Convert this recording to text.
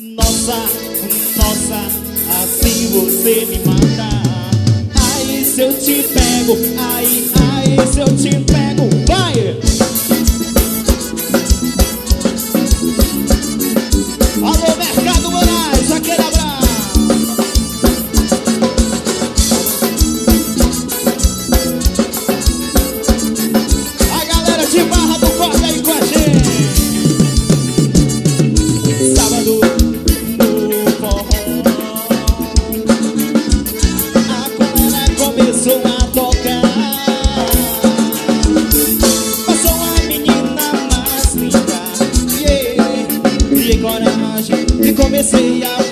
Nossa, nossa, assim você me mata. Ai, se eu te pego, ai, ai, se eu te pego, vai! Alô, Mercado Moraes, aquele abraço. A galera de Barra do Corte aí com a gente. Sábado no forró, a galera começou a tocar. Passou a menina mais linda, yeah. Criei coragem e comecei a